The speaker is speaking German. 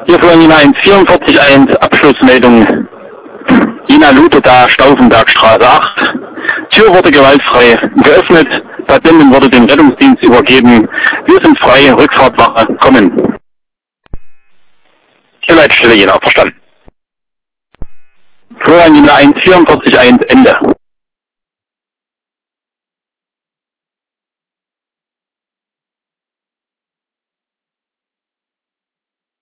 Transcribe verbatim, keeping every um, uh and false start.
Hier von Jena eins vierundvierzig eins, Abschlussmeldung. Jena Lutheda, Stauffenbergstraße acht. Tür wurde gewaltfrei geöffnet. Patienten wurde dem Rettungsdienst übergeben. Wir sind frei, Rückfahrtwache, kommen. Hier Leitstelle Jena, verstanden. Florian Jena eins vierundvierzig eins, Ende.